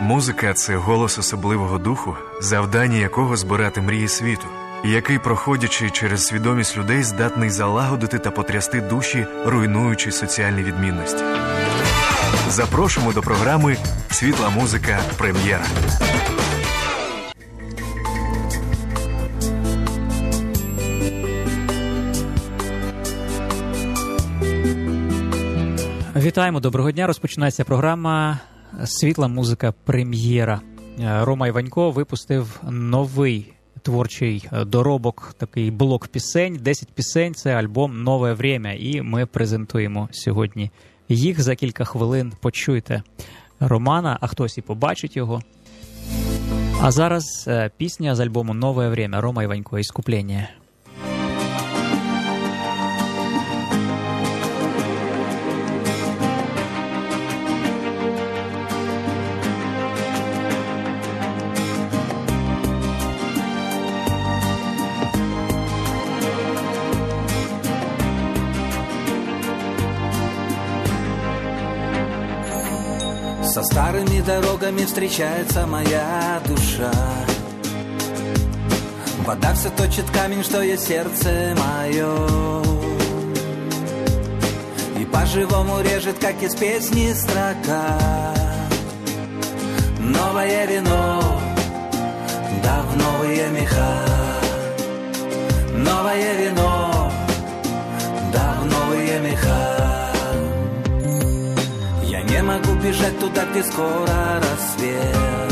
Музика – це голос особливого духу, завдання якого збирати мрії світу, який, проходячи через свідомість людей, здатний залагодити та потрясти душі, руйнуючи соціальні відмінності. Запрошуємо до програми «Світла музика. Прем'єра». Вітаємо, доброго дня. Розпочинається програма «Світла музика. Прем'єра». Рома Іванько випустив новий творчий доробок, такий блок пісень, 10 пісень, це альбом «Нове время», і ми презентуємо сьогодні їх. За кілька хвилин почуєте Романа, а хтось і побачить його. А зараз пісня з альбому «Нове время», Рома Іванько, «Іскуплення». Со старыми дорогами встречается моя душа. Вода все точит камень, что есть сердце мое, и по-живому режет, как из песни строка. Новое вино, да в новые меха. Новое вино, да в новые меха. Не могу бежать туда, где скоро рассвет.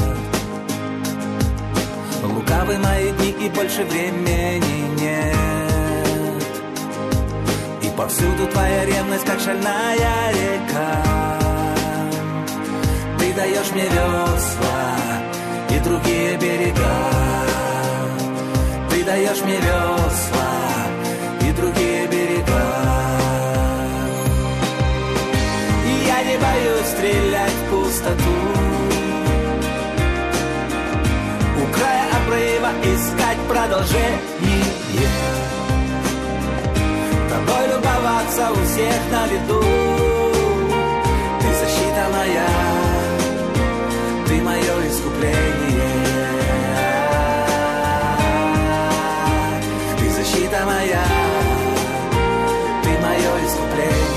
Лукавы мои дни, и больше времени нет. И повсюду твоя ревность, как шальная река. Ты даешь мне весла и другие берега. Ты даешь мне весла и другие берега. Я не боюсь стрелять в пустоту, у края обрыва искать продолжение. Тобой любоваться у всех на виду. Ты защита моя, ты мое искупление. Ты защита моя, ты мое искупление.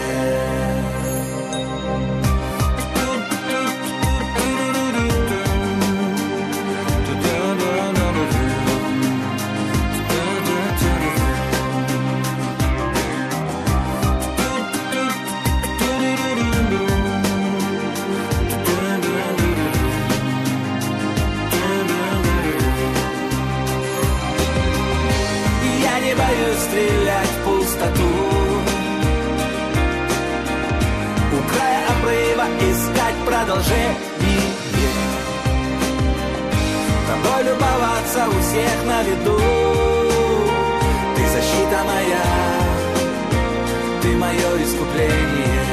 Стрелять в пустоту, у края обрыва искать продолжение. Тобой любоваться у всех на виду. Ты защита моя, ты мое искупление.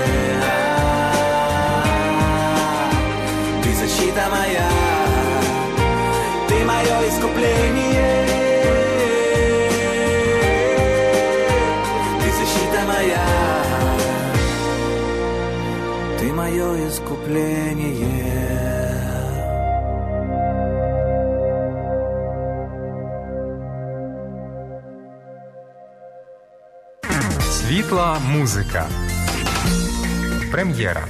Ты защита моя, ты мое искупление. Моя, ты мое искупление. Світла музика. Прем'єра.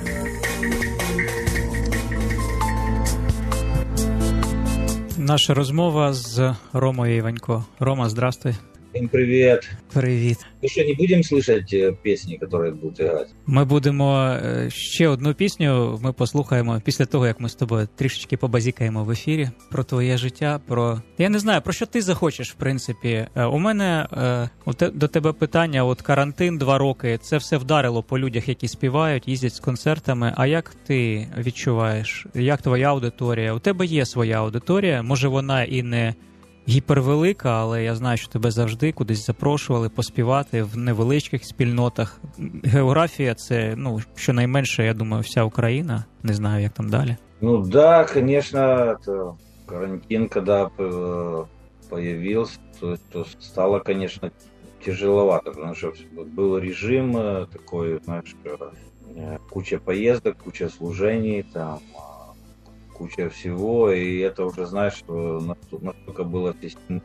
Наша розмова з Ромою Іванько. Рома, здравствуй. Всем привет. Привіт. Ну что, не будем слышать песни, которые будут играть? Ми будемо ще одну пісню, ми послухаємо після того, як ми з тобою трішечки побазікаємо в ефірі про твоє життя, про... Я не знаю, про що ти захочеш, в принципі. У мене до тебе питання, от карантин 2 роки, це все вдарило по людях, які співають, їздять з концертами, а як ти відчуваєш, як твоя аудиторія? У тебе є своя аудиторія, може вона і не гіпервелика, але я знаю, що тебе завжди кудись запрошували поспівати в невеличких спільнотах. Географія – це, щонайменше, я думаю, вся Україна. Не знаю, як там далі. Ну да, конечно, это карантин, когда появился, то стало, конечно, тяжеловато, потому что был режим такой, знаешь, куча поездок, куча служений, там, куча всего, и это уже, знаешь, настолько было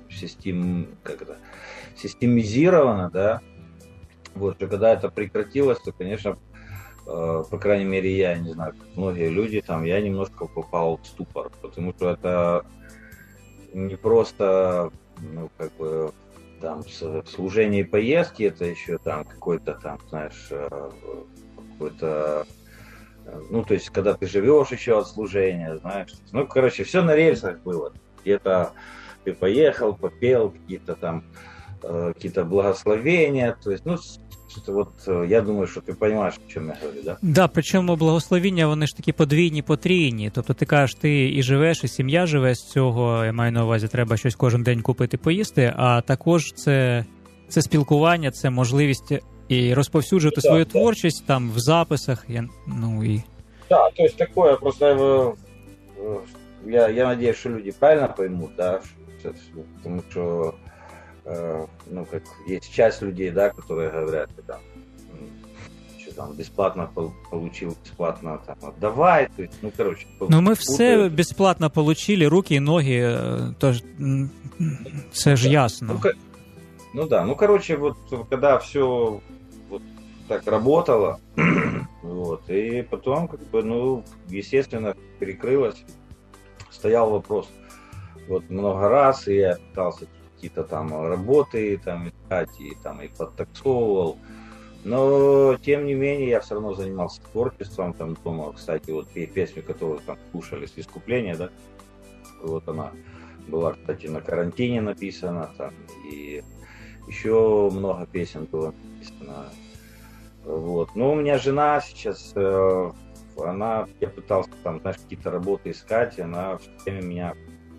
системизировано, да, вот, что когда это прекратилось, то, конечно, по крайней мере, я не знаю, как многие люди, там, я немножко попал в ступор, потому что это не просто, ну, как бы, там, служение и поездки, это еще там какой-то там, знаешь, какой-то, ну, то есть, когда ты живешь еще от служения, знаешь, ну, короче, все на рельсах было, где-то ты поехал, попел, какие-то там, какие-то благословения, то есть, ну, вот я думаю, що ти розумієш, о чому я говорю, да? Да, причому благословіння, вони ж такі подвійні, потрійні. Тобто ти кажеш, ти і живеш, і сім'я живе з цього, я маю на увазі, треба щось кожен день купити, поїсти, а також це спілкування, це можливість і розповсюджувати свою творчість там в записах, ну і... Да, то есть такое, просто я надеюсь, что люди правильно поймут, да, потому что ну, как есть часть людей, да, которые говорят, там, что там, бесплатно получил, бесплатно там, отдавай, то есть, ну, короче. Ну, ми все безплатно получили, руки и ноги, тож, це ж ясно. Ну, да, ну, короче, вот, когда все вот так работало, вот, и потом, как бы, ну, естественно, перекрылось, стоял вопрос, вот, много раз, и я пытался какие-то там работы там искать, и там и подтаксовывал. Но, тем не менее, я все равно занимался творчеством, там дома, кстати, вот песню, которую там слушали с «Искупления», да, вот она была, кстати, на карантине написана, там, и еще много песен было написано, вот. Но у меня жена сейчас, она, я пытался там, знаешь, какие-то работы искать, и она все время меня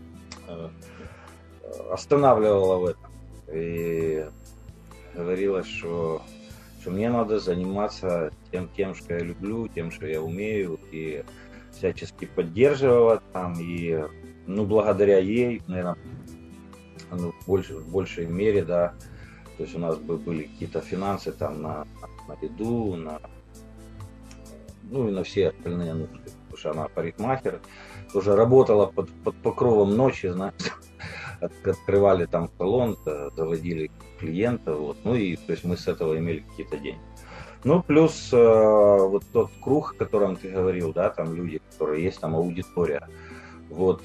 останавливала в этом и говорила, что мне надо заниматься тем, что я люблю, тем, что я умею, и всячески поддерживала там, и, ну, благодаря ей, наверное, ну, в большей мере, да, то есть у нас были какие-то финансы там на еду, ну и на все остальные нужды, потому что она парикмахер, тоже работала под покровом ночи, знаешь, открывали там салон, заводили клиентов, вот, ну и то есть мы с этого имели какие-то деньги. Ну, плюс вот тот круг, о котором ты говорил, да, там люди, которые есть, там аудитория, вот,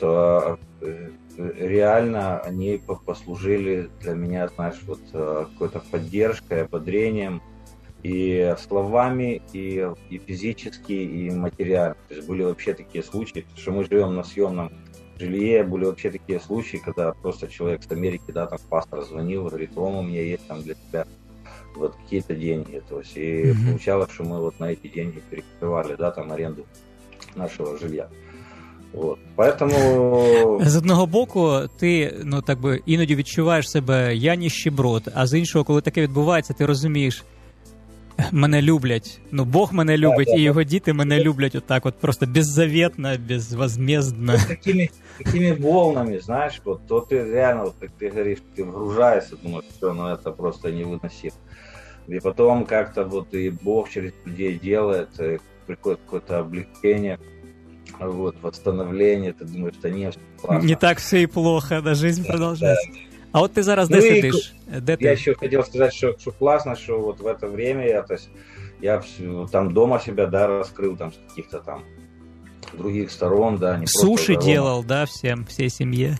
реально они послужили для меня, знаешь, вот какой-то поддержкой, ободрением, и словами, и физически, и материально. То есть были вообще такие случаи, потому что мы живем на съемном жилье, были вообще такие случаи, когда просто человек с Америки, да, там пастор звонил, говорит: Рома, у меня есть там для тебя вот какие-то деньги. То есть, и получалось, что мы вот на эти деньги перекрывали, да, там аренду нашего жилья. От. Поэтому... З одного боку, ти, ну, так би, іноді відчуваєш себе я ніщеброд, а з іншого, коли таке відбувається, ти розумієш, мене люблять, ну, Бог мене любить, і його діти мене люблять отак от просто беззаветно, безвозмездно. Такими волнами, знаешь, вот, то ты реально, вот, как ты говоришь, ты вгружаешься, думаешь, все, ну, это просто невыносимо. И потом как-то вот и Бог через людей делает, приходит какое-то облегчение, вот, восстановление, ты думаешь, что нет, классно. Не так все и плохо, да, жизнь продолжается. А вот ты зараз де сидиш? Я еще хотел сказать, что классно, что вот в это время я там дома себя, да, раскрыл там с каких-то там других сторон, да. Не суши делал, да, всей семье?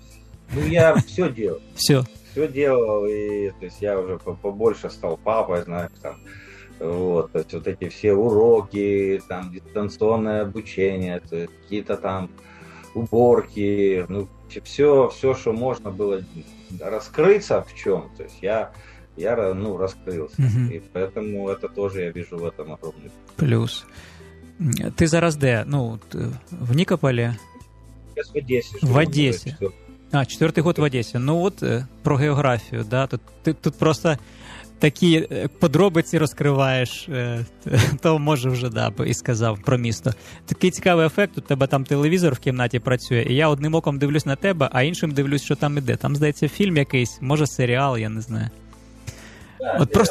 Я все делал. Все делал, и то есть я уже побольше стал папой, знаешь, там. Вот, то есть вот эти все уроки, там, дистанционное обучение, то есть какие-то там уборки, ну, все, что можно было раскрыться в чем, то есть я ну, раскрылся, и поэтому это тоже я вижу в этом огромный плюс. Ты зараз де? Ну, в Нікополі? Я в Одессе. В Одессе. Четвертый год в Одессе. Ну вот про географію, да, тут просто такі подробиці розкриваєш, то може вже, да, і сказав про місто. Такий цікавий ефект, у тебе там телевізор в кімнаті працює, і я одним оком дивлюсь на тебе, а іншим дивлюсь, що там іде. Там, здається, фільм якийсь, може серіал, я не знаю. От просто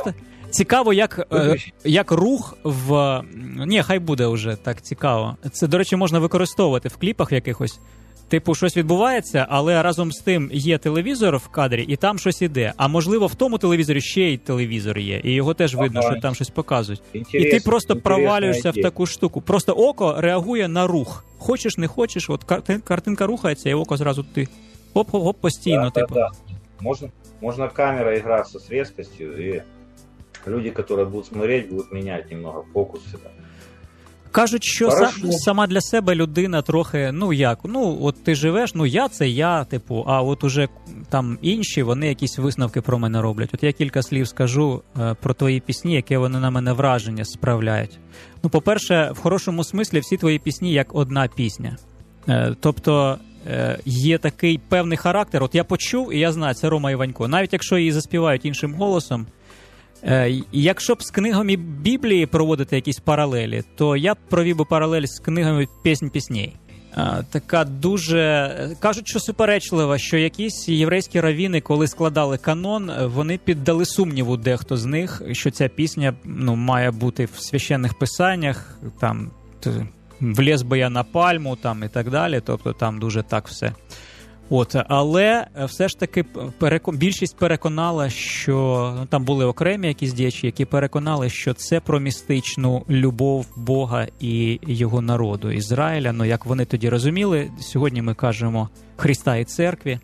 Цікаво, як рух в... Ні, хай буде вже так цікаво. Це, до речі, можна використовувати в кліпах якихось. Типу, щось відбувається, але разом з тим є телевізор в кадрі, і там щось іде. А можливо, в тому телевізорі ще й телевізор є, і його теж видно, що там щось показують. І ти просто провалюєшся в таку штуку. Просто око реагує на рух. Хочеш, не хочеш, от картинка рухається, і око зразу ти хоп-хоп-хоп постійно. Да, типу. да. Можно камера играться с резкостью, и люди, которые будут смотреть, будут менять немного фокус. Кажуть, що сама для себе людина трохи, от ти живеш, я це я, типу, а от уже там інші, вони якісь висновки про мене роблять. От я кілька слів скажу про твої пісні, яке вони на мене враження справляють. По-перше, в хорошому смислі всі твої пісні як одна пісня. Тобто є такий певний характер, от я почув, і я знаю, це Рома Іванько. Навіть якщо її заспівають іншим голосом, якщо б з книгами Біблії проводити якісь паралелі, то я б провів би паралель з книгами пісень-пісней. Така дуже... Кажуть, що суперечлива, що якісь єврейські равіни, коли складали канон, вони піддали сумніву дехто з них, що ця пісня має бути в священних писаннях, там, вліз би я на пальму, там, і так далі, тобто там дуже так все. Але все ж таки більшість переконала, що там були окремі якісь діячі, які переконали, що це про містичну любов Бога і його народу Ізраїля. Як вони тоді розуміли, сьогодні ми кажемо Христа і церкві.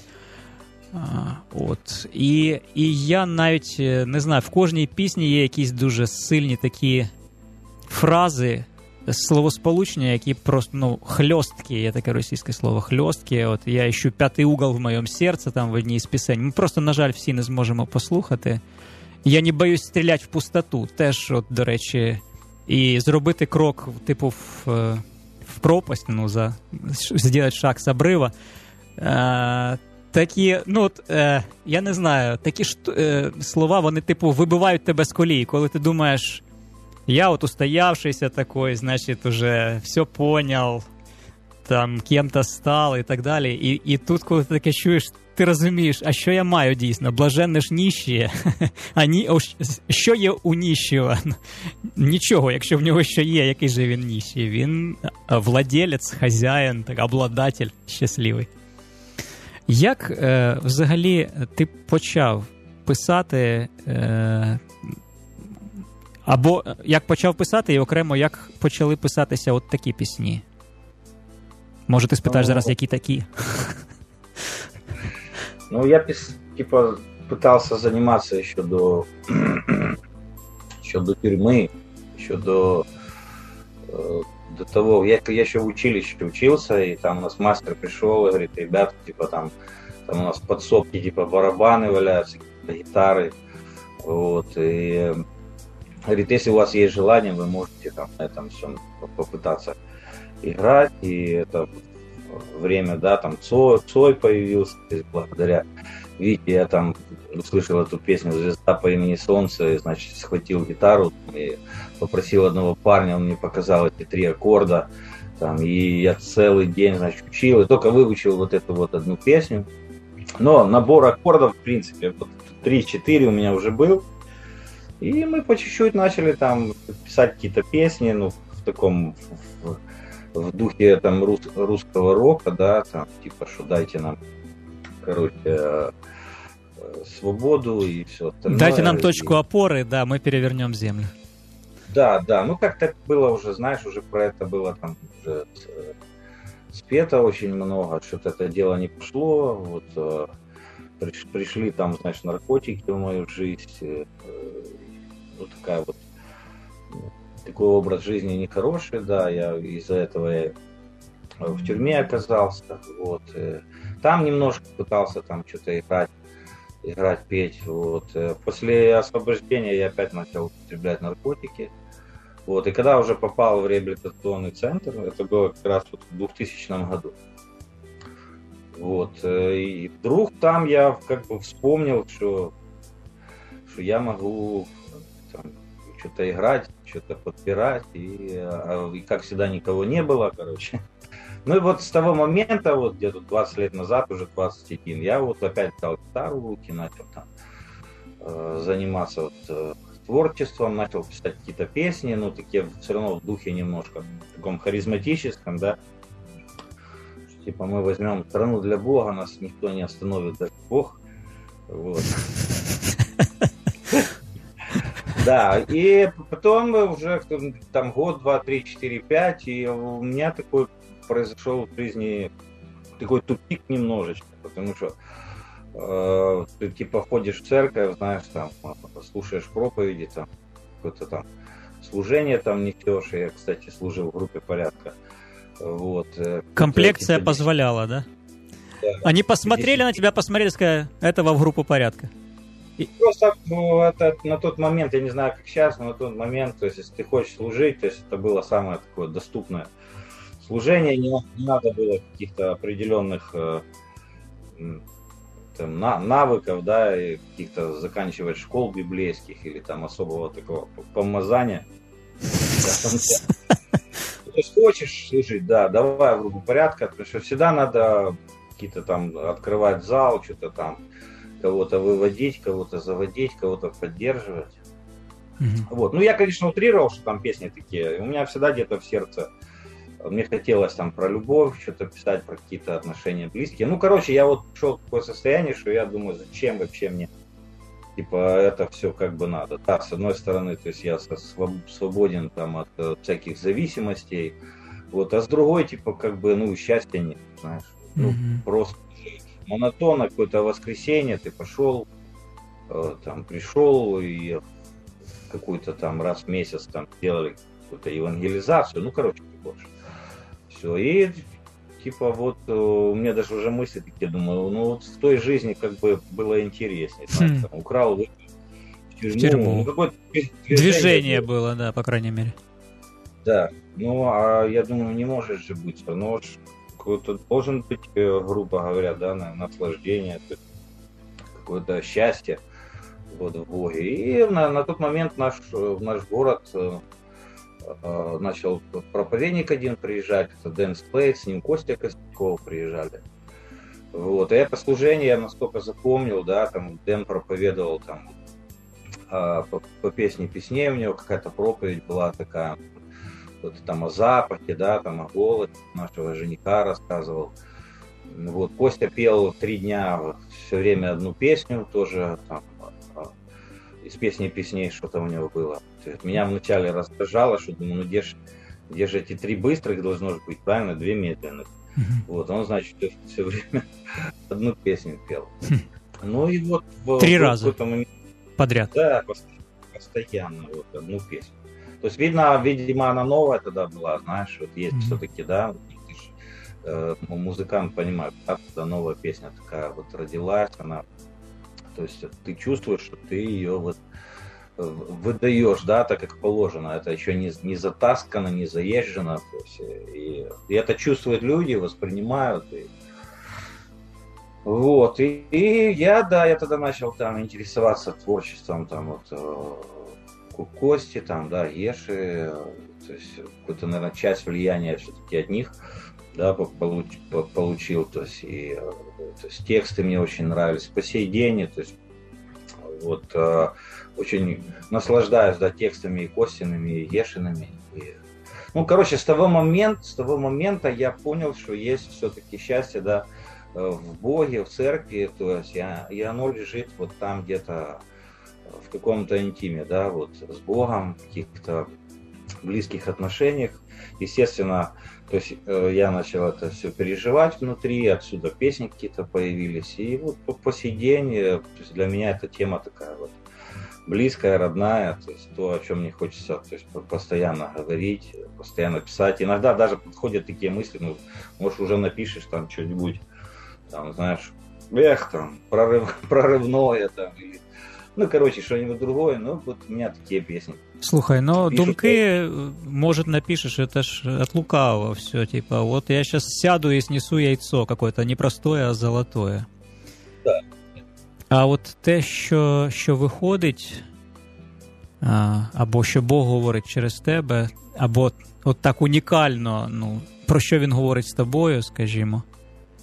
І я навіть не знаю, в кожній пісні є якісь дуже сильні такі фрази, словосполучення, які просто, хльосткі, є таке російське слово, хльосткі. От я ищу п'ятий угол в моєму серці, там в одній з пісень. Ми просто, на жаль, всі не зможемо послухати. Я не боюсь стріляти в пустоту. Теж, до речі, і зробити крок, типу, в пропасть, зробити шаг з обрива. Такі, я не знаю, такі слова, вони, типу, вибивають тебе з колії, коли ти думаєш, я вот устоявшийся такой, значит, уже все понял, там, кем-то стал і так далі. І тут, коли ти таке чуєш, ти розумієш, а що я маю дійсно? Блаженне ж ніщі. Що є у ніщого? Нічого, якщо в нього що є, який же він ніщий? Він владелець, хазяїн, так, обладатель щасливий. Як взагалі ти почав писати... Або як почав писати, і окремо, як почали писатися от такі пісні? Може, ти спитаєш зараз, які такі? Я, пытался заниматься еще до тюрьмы, еще до того, я еще в училище учился, и там у нас мастер пришел и говорит, ребята, там у нас в подсобке, барабаны валяются, гитары, и... Говорит, если у вас есть желание, вы можете там на этом всем попытаться играть. И это время, да, там Цой появился, благодаря Вите я там услышал эту песню «Звезда по имени Солнце», и, значит, схватил гитару и попросил одного парня, он мне показал эти 3 аккорда, там, и я целый день, значит, учил, и только выучил вот эту вот одну песню. Но набор аккордов, в принципе, 3-4 у меня уже был. И мы по чуть-чуть начали там писать какие-то песни, в таком, в духе там русского рока, да, там, типа, что дайте нам, свободу и все остальное. Дайте нам точку опоры, да, мы перевернем землю. Да, как-то было уже, знаешь, уже про это было там уже спето очень много, что-то это дело не пошло, пришли там, знаешь, наркотики в мою жизнь, такой образ жизни нехороший, да, я из-за этого в тюрьме оказался, там немножко пытался там что-то играть, петь, после освобождения я опять начал употреблять наркотики, и когда уже попал в реабилитационный центр, это было как раз в 2000 году, и вдруг там я как бы вспомнил, что я могу что-то играть, что-то подпирать, и как всегда никого не было, короче. Ну и с того момента, где-то 20 лет назад, уже 21, я опять взял гитару в руки, начал там заниматься творчеством, начал писать какие-то песни, ну, такие все равно в духе немножко таком харизматическом, да. Типа мы возьмем страну для Бога, нас никто не остановит, даже Бог. Вот. Да, и потом уже там год, 2, 3, 4, 5, и у меня такой произошел в жизни такой тупик немножечко, потому что ты типа ходишь в церковь, знаешь, там слушаешь проповеди, там какое-то там служение там несешь. Я, кстати, служил в группе «Порядка». Вот. Комплекция позволяла, да? Да. Они посмотрели на тебя, посмотрели, сказали, этого в группу «Порядка». Просто это, на тот момент, я не знаю, как сейчас, но на тот момент, то есть, если ты хочешь служить, то есть это было самое такое доступное служение, не надо было каких-то определенных там, навыков, да, и каких-то заканчивать школ библейских или там особого такого помазания. То есть хочешь служить, да, давай в группу «Порядка», потому что всегда надо какие-то там открывать зал, что-то там, кого-то выводить, кого-то заводить, кого-то поддерживать. Вот. Ну, я, конечно, утрировал, что там песни такие. У меня всегда где-то в сердце мне хотелось там про любовь, что-то писать, про какие-то отношения близкие. Ну, короче, я вот пришел в такое состояние, что я думаю, зачем вообще мне, типа, это все как бы надо. Да, с одной стороны, то есть я свободен там от всяких зависимостей, вот, а с другой, типа, как бы, ну, счастья нет, знаешь. Ну, просто монотонно, какое-то воскресенье, ты пошел, там, пришел и какую-то там раз в месяц там делали какую-то евангелизацию, ну, короче, больше. Все, и типа вот у меня даже уже мысли такие, думаю, ну, вот в той жизни как бы было интереснее, знаешь, там, украл, в тюрьму. Ну, какое-то движение было, да, по крайней мере. Да, ну, а я думаю, не может же быть, но какой-то должен быть, грубо говоря, да, наслаждение, какое-то счастье вот, в Боге. И на тот момент наш город начал проповедник один приезжать, это Дэн Сплейт, с ним Костя Костяков приезжали. Вот, и это служение я настолько запомнил, да, там Дэн проповедовал там по песне песней, у него какая-то проповедь была такая, вот, там о запахе, да, там о голоде нашего жениха рассказывал. Вот, Костя пел 3 дня все время одну песню, тоже там, из песни песней что-то у него было. Меня вначале раздражало, что думаю, ну где же эти 3 быстрых должно быть, правильно, 2 медленных. Вот, он, значит, все время одну песню пел. Ну и вот 3 раза подряд. Да, постоянно вот одну песню. То есть, видимо, она новая тогда была, знаешь, вот есть все-таки, да, музыкант понимает, да, когда новая песня такая вот родилась, она, то есть ты чувствуешь, что ты ее вот выдаешь, да, так как положено, это еще не затаскано, не заезжено, то есть, и это чувствуют люди, воспринимают, и, вот, и я тогда начал там интересоваться творчеством, там вот Кости, там, да, Еши, то есть какую-то, наверное, часть влияния все-таки от них, да, получил, то есть, то есть тексты мне очень нравились по сей день, то есть вот очень наслаждаюсь, да, текстами и Костиными, и Ешиными. Ну, короче, с того момента я понял, что есть все-таки счастье, да, в Боге, в церкви, то есть и оно лежит вот там где-то в каком-то интиме, да, вот с Богом, в каких-то близких отношениях. Естественно, то есть я начал это все переживать внутри, отсюда песни какие-то появились. И вот по сей день, то есть для меня эта тема такая вот близкая, родная, то есть то, о чем мне хочется, то есть постоянно говорить, постоянно писать. Иногда даже подходят такие мысли, ну, может, уже напишешь там что-нибудь, там, знаешь, там, прорывное там, или, ну, короче, что-нибудь другое, ну, вот у меня такие песни. Слухай, ну, думки, может, напишешь, это ж от лукавого все, типа, вот я сейчас сяду і снесу яйцо какое-то, не простое, а золотое. Да. А от те, що виходить, або що Бог говорить через тебе, або от так унікально, ну, про що він говорить з тобою, скажімо,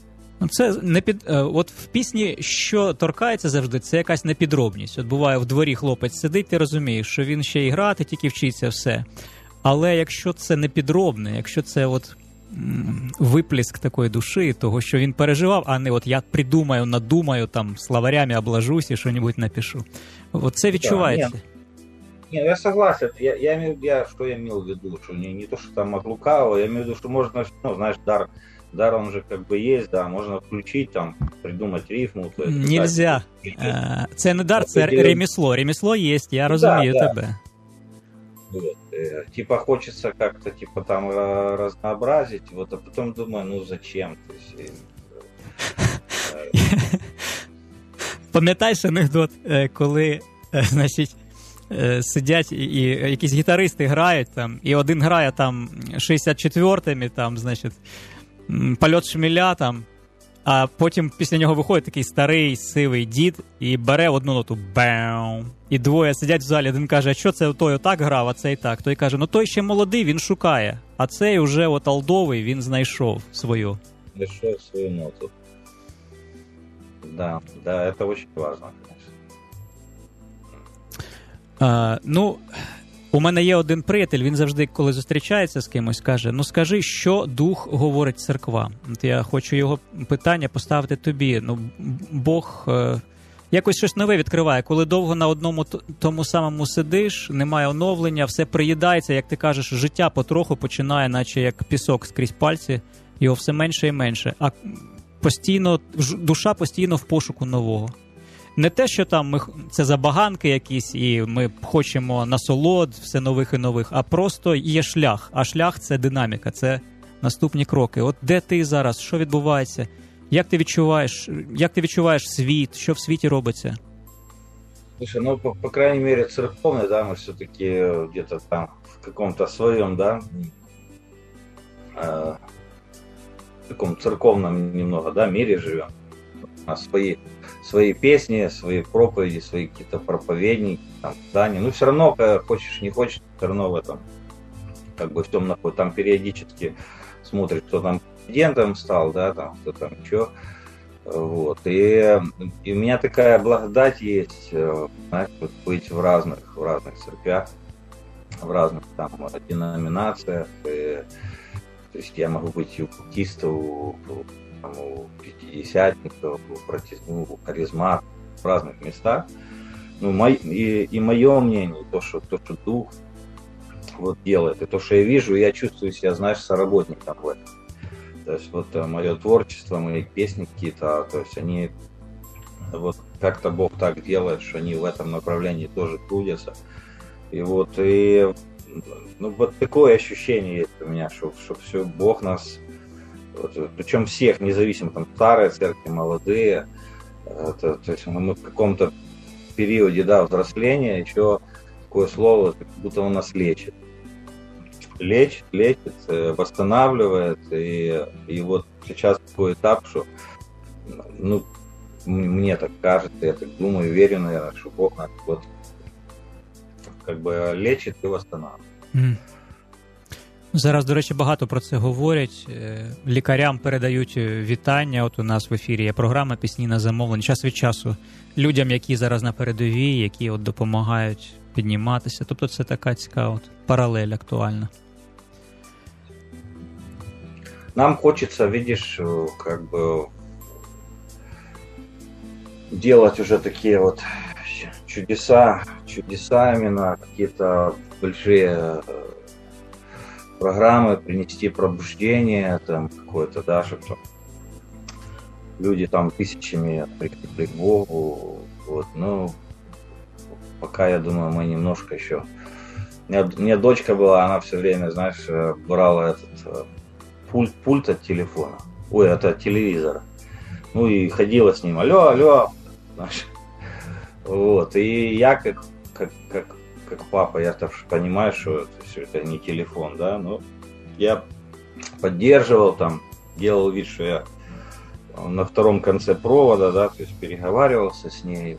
Це не от в пісні, що торкається завжди, це якась непідробність. От буває, в дворі хлопець сидить, ти розумієш, що він ще і грати, тільки вчиться, все. Але якщо це непідробне, якщо це от виплеск такої душі, того, що він переживав, а не от я придумаю, надумаю, там, словарями облажусь і що-небудь напишу. От це відчувається. Да, нет, я согласен. Что я имел в виду, что не то, что там от лукавого, я имею в виду, что можно, ну, знаешь, дар он же как бы есть, да, можно включить, там, придумать рифму. То есть, нельзя. Це не дар, це ремесло. Ремесло є, я розумію тебе. Вот. Типа хочется как-то типа там разнообразить, вот, а потом думаю, ну зачем? То есть, Пам'ятаєш анекдот, коли, значить, сидять і якісь гітаристи грають там, і один грає там 64-ми, там, значить, польот шмеля там, а потім після нього виходить такий старий сивий дід і бере одну ноту бам. І двоє сидять в залі, один каже, а що це той отак грав, а цей так. Той каже, ну той ще молодий, він шукає, а цей уже от олдовий, він знайшов свою. Знайшов свою ноту. Да, это очень важно, конечно. Ну, у мене є один приятель, він завжди, коли зустрічається з кимось, каже, ну скажи, що дух говорить церквам. От я хочу його питання поставити тобі. Ну, Бог якось щось нове відкриває. Коли довго на одному тому самому сидиш, немає оновлення, все приїдається, як ти кажеш, життя потроху починає, наче як пісок скрізь пальці, його все менше і менше. А постійно, душа постійно в пошуку нового. Не те, що там це забаганки якісь, і ми хочемо насолод, все нових і нових, а просто є шлях. А шлях – це динаміка, це наступні кроки. От де ти зараз, що відбувається, як ти відчуваєш світ, що в світі робиться? Слушай, ну, по крайней мере, церковный, да, мы все-таки где-то там в каком-то своем, да, в таком церковном немного, да, мире живем. У нас свои песни, свои проповеди, свои какие-то проповедники, там, да, ну все равно, хочешь, не хочешь, все равно в этом, как бы в том находится, там периодически смотришь, кто там президентом стал, да, там, кто там что, вот, и у меня такая благодать есть, знаешь, вот быть в разных церквях, в разных там деноминациях, то есть я могу быть и у баптистов, у пятидесятников, у харизматов, в разных местах. Ну, и мое мнение, то, что дух вот делает, и то, что я вижу, я чувствую себя, знаешь, соработником в этом. То есть вот мое творчество, мои песни какие-то, то есть они, вот как-то Бог так делает, что они в этом направлении тоже трудятся. И вот, ну, вот такое ощущение есть у меня, что все, Бог нас, вот, причем всех, независимо, там, старые церкви, молодые, то есть мы в каком-то периоде, да, взросления, еще такое слово, как будто он нас лечит. Лечит, восстанавливает, и вот сейчас такой этап, что, ну, мне так кажется, я так думаю, верю, наверное, что Бог нас вот как бы лечит і восстанавливає. Зараз, до речі, багато про це говорять. Лікарям передають вітання. От у нас в ефірі є програма «Пісні на замовлення». Час від часу людям, які зараз на передовій, які от допомагають підніматися. Тобто це така цікава от паралель актуальна. Нам хочется, видишь, как бы делать уже такие вот чудеса именно, какие-то большие программы, принести пробуждение там какое-то, да, чтобы люди там тысячами прикрепли к Богу, вот, ну, пока, я думаю, мы немножко еще... У меня дочка была, она все время, знаешь, брала этот пульт от телефона, это от телевизора, ну и ходила с ним, алло, знаешь, вот, и я как папа, я так понимаю, что это не телефон, да, но я поддерживал там, делал вид, что я на втором конце провода, да, то есть переговаривался с ней,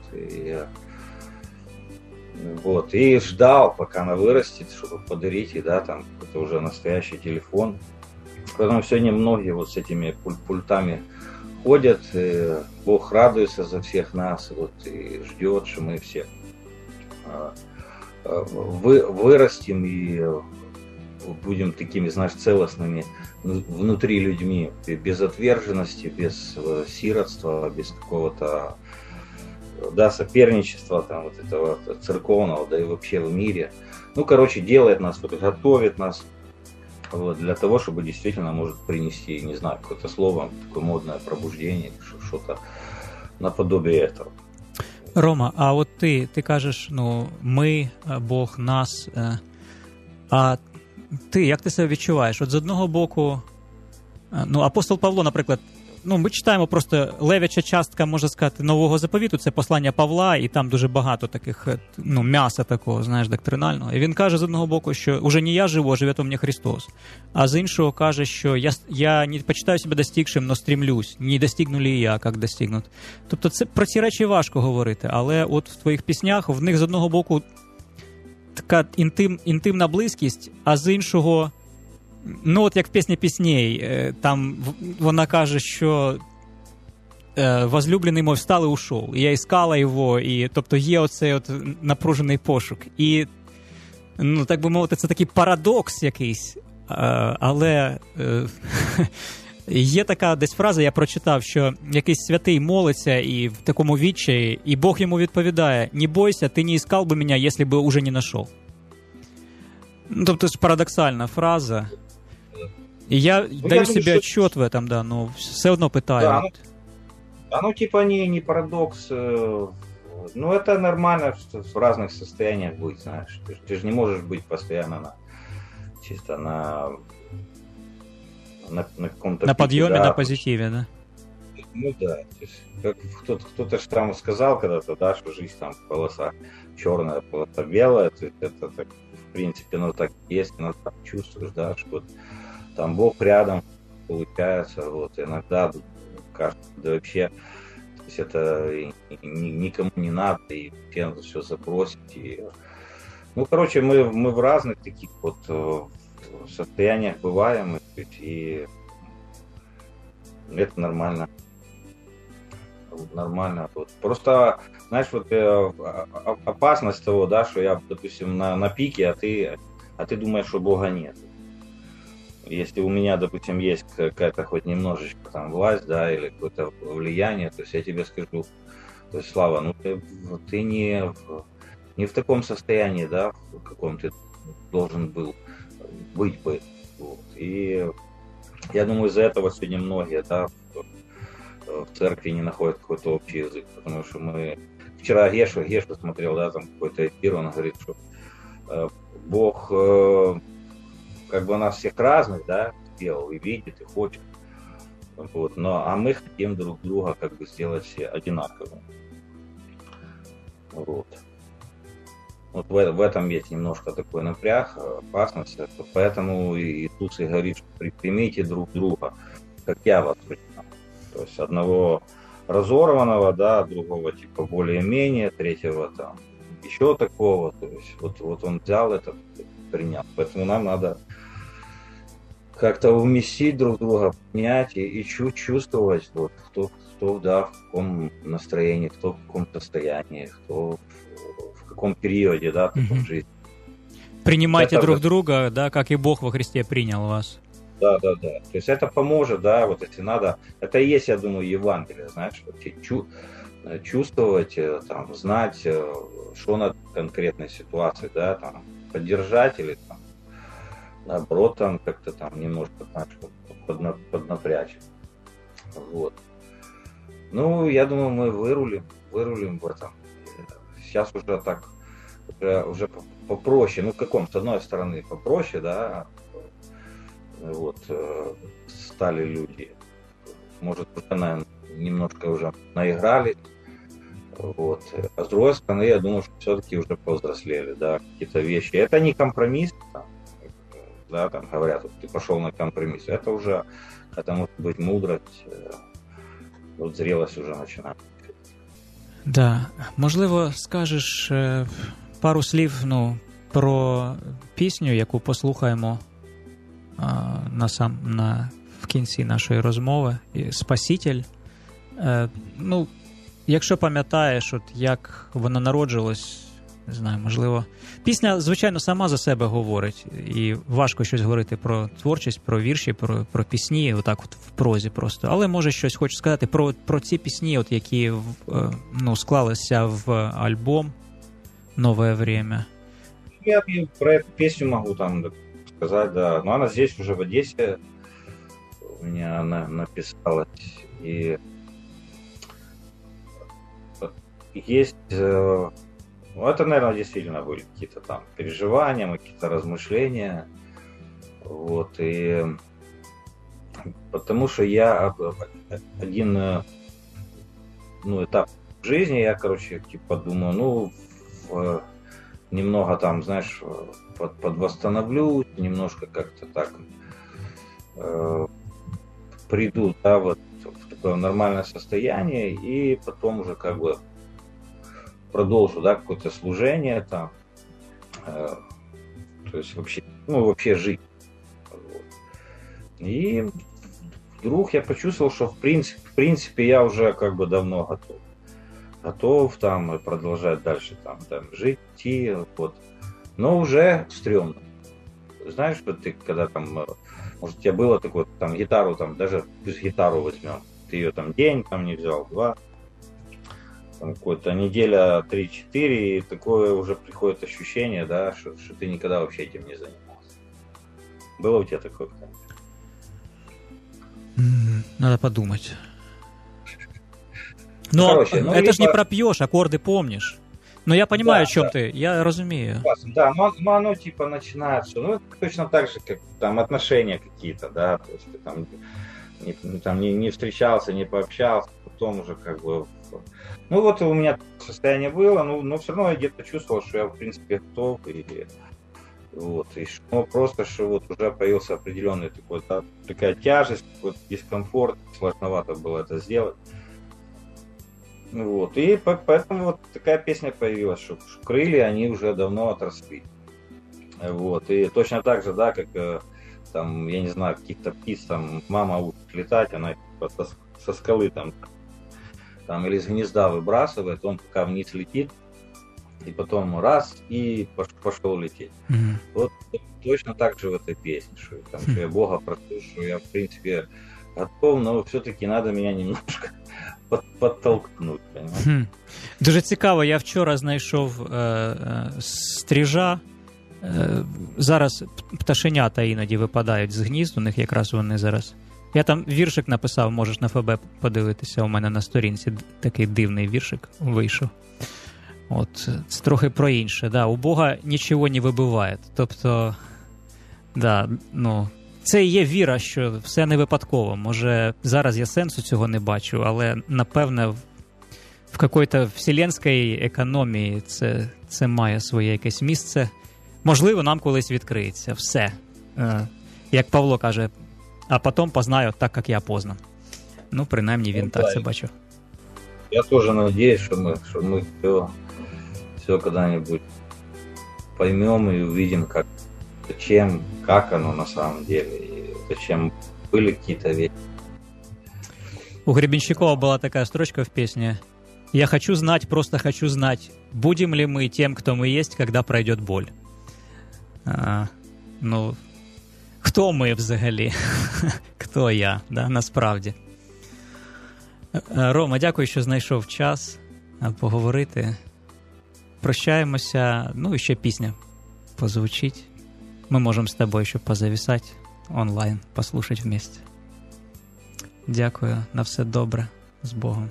вот, и ждал, пока она вырастет, чтобы подарить ей, да, там, это уже настоящий телефон. Поэтому сегодня многие вот с этими пультами приходят, Бог радуется за всех нас, вот, и ждет, что мы все вырастем и будем такими, знаешь, целостными внутри людьми, без отверженности, без сиротства, без какого-то, да, соперничества там вот этого церковного, да и вообще в мире. Ну, короче, делает нас, вот, готовит нас вот, для того, чтобы действительно может принести, не знаю, какое-то слово, такое модное пробуждение, что-то наподобие этого. Рома, а от ти кажеш, ну, ми, Бог, нас, а ти, як ти себе відчуваєш? От з одного боку, ну, апостол Павло, наприклад, ну, ми читаємо просто лев'яча частка, можна сказати, Нового Заповіту, це послання Павла, і там дуже багато таких, ну, м'яса такого, знаєш, доктринального. І він каже з одного боку, що уже не я живу, а живе во мне Христос. А з іншого каже, що я не почитаю себе достигшим, но стремлюсь. Не достигну ли я, як достигнут. Тобто це, про ці речі важко говорити, але от в твоїх піснях, в них з одного боку така інтимна близькість, а з іншого, ну, от як в «Пісні пісней», там вона каже, що возлюблений мой встал і ушов, і я іскала його, і, тобто є оцей от напружений пошук. І, ну, так би мовити, це такий парадокс якийсь, але є така десь фраза, я прочитав, що якийсь святий молиться і в такому відчаї, і Бог йому відповідає: «Не бойся, ти не іскав би мене, якщо б уже не знайшов». Ну, тобто, це парадоксальна фраза. І я даю себе отчет в этом, да, но все одно питаю. Да, ну типа не парадокс. Ну, это нормально в разных состояниях быть, знаешь. Ты же не можешь быть постоянно чисто на каком-то... На подъеме, да, на позитиве, да? Ну да. Как кто-то же там сказал когда-то, да, что жизнь там полоса черная, полоса белая. Это так, в принципе, ну так есть, но так чувствуешь, да, что вот там Бог рядом, получается, вот, иногда кажется, да вообще, то есть это никому не надо, и вообще надо все забросить. И, ну, короче, мы в разных таких вот состояниях бываем, и это нормально. Нормально. Вот. Просто, знаешь, вот опасность того, да, что я, допустим, на пике, а ты думаешь, что Бога нет. Если у меня, допустим, есть какая-то хоть немножечко там власть, да, или какое-то влияние, то есть я тебе скажу, то есть, Слава, ну ты не в таком состоянии, да, в каком ты должен был быть бы. Вот. И я думаю, из-за этого сегодня многие, да, в церкви не находят какой-то общий язык, потому что мы... Вчера Гешу смотрел, да, там какой-то эфир, он говорит, что Бог как бы нас всех разных, да, сделал и видит, и хочет. Вот, а мы хотим друг друга как бы сделать все одинаковыми. Вот. Вот в этом есть немножко такой напряг, опасность. Поэтому Иисус и говорит, что примите друг друга, как я вас принял. То есть одного разорванного, да, другого типа более-менее, третьего там еще такого. То есть вот он взял это, принял. Поэтому нам надо как-то вместить друг друга, понять и чувствовать, вот, кто да, в каком настроении, кто в каком состоянии, кто в каком периоде, да, в жизни. Принимайте друг друга, да, как и Бог во Христе принял вас. Да. То есть это поможет, да, вот если надо. Это и есть, я думаю, Евангелие, знаешь, чувствовать, там, знать, что на конкретной ситуации, да, там, поддержать или там, наоборот, там, как-то там немножко, знаешь, поднапрячь. Вот. Ну, я думаю, мы вырулим в этом. Сейчас уже так, уже попроще, ну, в каком, с одной стороны, попроще, да, вот, стали люди, может, уже, наверное, немножко уже наиграли, вот, а с другой стороны, я думаю, что все-таки уже повзрослели, да, какие-то вещи, это не компромисс, там, да, там говорят, вот, ты пошел на компромисс, это уже, это может быть мудрость, вот зрелость уже начинает. Да, можливо, скажеш пару слів, ну, про пісню, яку послухаємо в кінці нашої розмови. «Спаситель». Ну, якщо пам'ятаєш, от як воно народжилось, не знаю, можливо. Пісня, звичайно, сама за себе говорить. І важко щось говорити про творчість, про вірші, про пісні, отак от в прозі просто. Але, може, щось хочу сказати про ці пісні, от які склалися в альбом «Новое время». Я про эту песню могу там сказать, да. Но она здесь уже в Одессе у меня она написалась. И есть... это, наверное, действительно были какие-то там переживания, какие-то размышления. Вот. И потому что я один этап жизни, я, типа думаю, немного там, знаешь, подвосстановлюсь, немножко как-то так приду, да, вот в такое нормальное состояние, и потом уже как бы продолжу, да, какое-то служение там, то есть вообще жить. Вот. И вдруг я почувствовал, что в принципе я уже как бы давно готов там продолжать дальше там жить, идти, вот. Но уже стрёмно. Знаешь, что ты когда там, может, у тебя было такое, там гитару, там даже пусть гитару возьмем, ты ее там день там не взял, 2, там какой-то неделя 3-4, и такое уже приходит ощущение, да, что ты никогда вообще этим не занимался. Было у тебя такое? Надо подумать. Но это ж не пропьешь, аккорды помнишь. Но я понимаю, о чем ты, я разумею. Да, но оно типа начинается, точно так же, как там отношения какие-то, да, то есть ты там не встречался, не пообщался, потом уже как бы... вот у меня состояние было, но все равно я где-то чувствовал, что я в принципе готов, и просто, что вот уже появился определенный такой, да, такая тяжесть, вот дискомфорт, сложновато было это сделать. И поэтому вот такая песня появилась, что крылья, они уже давно отросли. И точно так же, да, как там, я не знаю, каких-то птиц, там, мама учит летать, она со скалы там или с гнезда выбрасывает, он пока вниз летит, и потом раз, и пошел лететь. Mm-hmm. Вот точно так же в этой песне, что я Бога прошу, что я, в принципе, готов, но все-таки надо меня немножко подтолкнуть, понимаєш? Дуже цікаво, я вчора знайшов стрижа. Зараз пташенята іноді випадають з гнізд, у них якраз вони зараз. Я там віршик написав, можеш на ФБ подивитися, у мене на сторінці такий дивний віршик вийшов. Це трохи про інше. Да, у Бога нічого не вибиває. Тобто, да, це і є віра, що все не випадково. Може, зараз я сенсу цього не бачу, але, напевне, в якоїсь вселенській економії це має своє якесь місце. Можливо, нам колись відкриється. Все. Як Павло каже, а потім познаю так, як я познан. Принаймні, він так це бачив. Я теж надіюсь, що ми все когда-нибудь поймем и увидим, как оно на самом деле, и зачем были какие-то вещи. У Гребенщикова была такая строчка в песне: «Я хочу знать, просто хочу знать, будем ли мы тем, кто мы есть, когда пройдет боль». Хто ми взагалі? Хто я, да, насправді? Рома, дякую, що знайшов час поговорити. Прощаємося, і ще пісня позвучить. Мы можем с тобой еще позависать онлайн, послушать вместе. Дякую, на все добре, з Богом.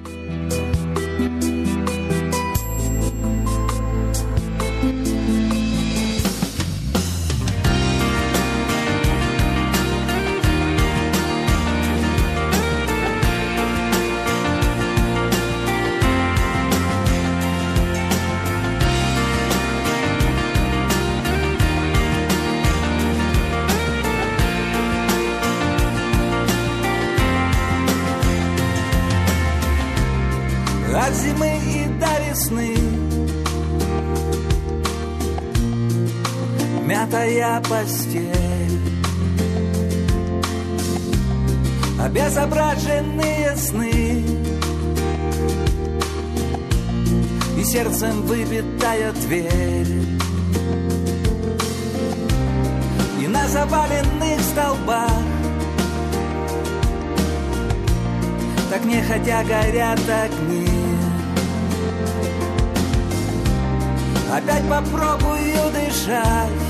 От зимы и до весны мятая постель, обезображенные сны, и сердцем выбитая дверь, и на заваленных столбах так нехотя горят огни. Опять попробую дышать,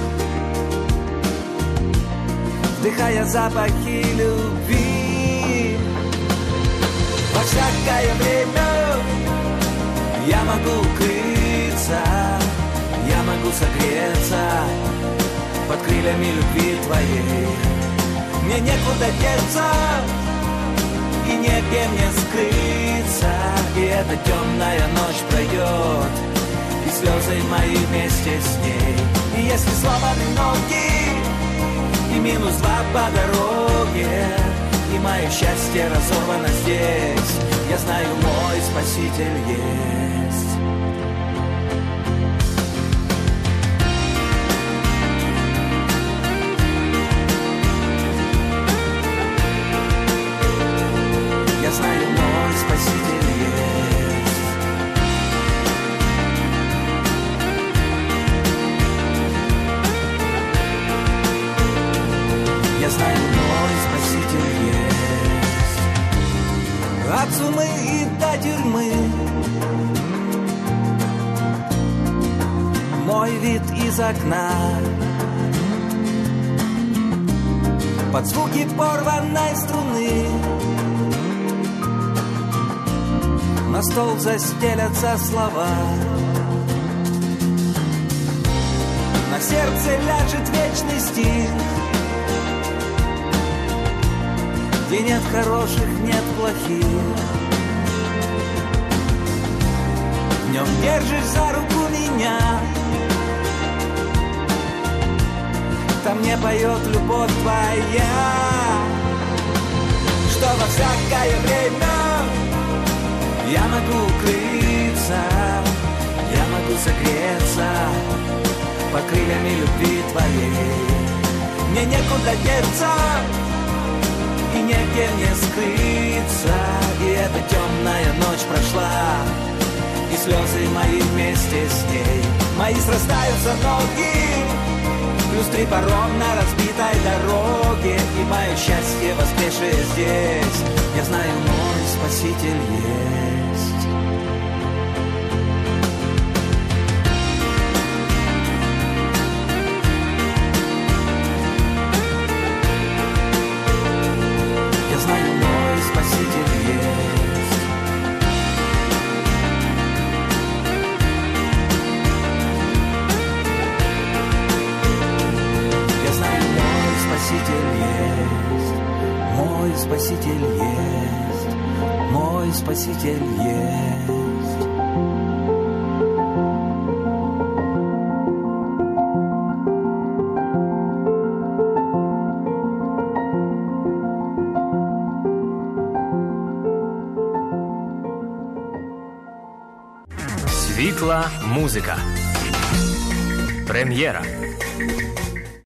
вдыхая запахи любви. Во всякое время я могу укрыться, я могу согреться под крыльями любви твоей. Мне некуда деться и негде мне скрыться, и эта темная ночь пройдет, и слезы мои вместе с ней. И если сломаны ноги, и минус 2 по дороге, и мое счастье разорвано здесь, я знаю, мой Спаситель есть. Я знаю, мой Спаситель есть. Я знаю, мой Спаситель есть. От сумы и до тюрьмы мой вид из окна, под звуки порванной струны на стол застелятся слова, на сердце ляжет вечный стих, где нет хороших, нет плохих. В нем держишь за руку меня, там мне поет любовь твоя, что во всякое время я могу укрыться, я могу согреться под крыльями любви твоей. Мне некуда деться и негде мне скрыться, и эта темная ночь прошла, и слезы мои вместе с ней. Мои срастаются ноги, плюс 3 паром на разбитой дороге, и мое счастье воскресшее здесь. Я знаю, мой Спаситель есть. Я знаю, мой Спаситель есть. Я знаю, мой Спаситель есть. Мой Спаситель есть. Мой Спаситель есть. Світла музика. Прем'єра.